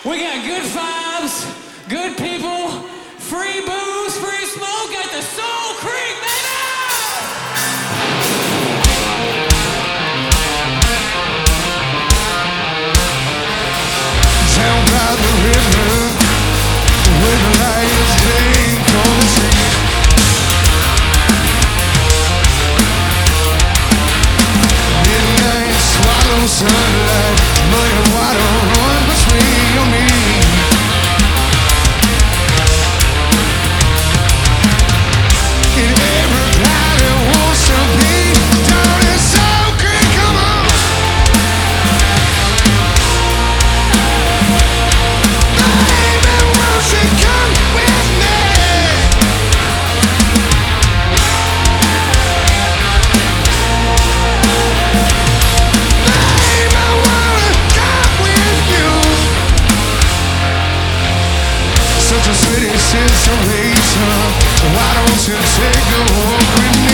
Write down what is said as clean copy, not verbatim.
We got good vibes, good people, free booze, free smoke at the Soul Creek, baby! Down by the river, where the lions drink on the sea. Midnight swallow sunlight, muddy water run between you and me. And everybody wants to be down in Soul Creek, come on. Baby, won't you come with me? Baby, I wanna come with you. Such a sweet situation. Why don't you take a walk with me?